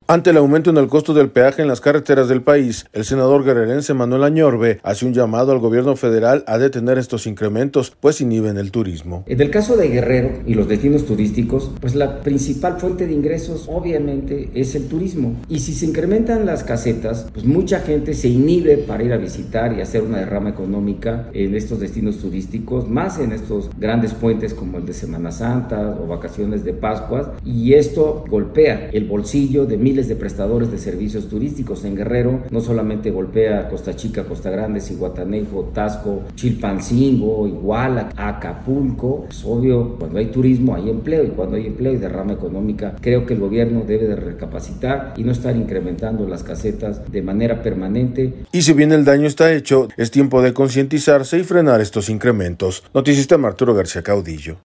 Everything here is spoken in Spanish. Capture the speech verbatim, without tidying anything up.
Ante el aumento en el costo del peaje en las carreteras del país, el senador guerrerense Manuel Añorbe hace un llamado al gobierno federal a detener estos incrementos, pues inhiben el turismo. En el caso de Guerrero y los destinos turísticos, pues la principal fuente de ingresos obviamente es el turismo. Y si se incrementan las casetas, pues mucha gente se inhibe para ir a visitar y hacer una derrama económica en estos destinos turísticos, más en estos grandes puentes como el de Semana Santa o vacaciones de Pascuas, y esto golpea el bolsillo de miles de prestadores de servicios turísticos en Guerrero. No solamente golpea a Costa Chica, Costa Grande, Zihuatanejo, Tasco, Chilpancingo, Iguala, Acapulco. Es obvio, cuando hay turismo hay empleo, y cuando hay empleo y derrama económica, creo que el gobierno debe de recapacitar y no estar incrementando las casetas de manera permanente. Y si bien el daño está hecho, es tiempo de concientizarse y frenar estos incrementos. Noticista Arturo García Caudillo.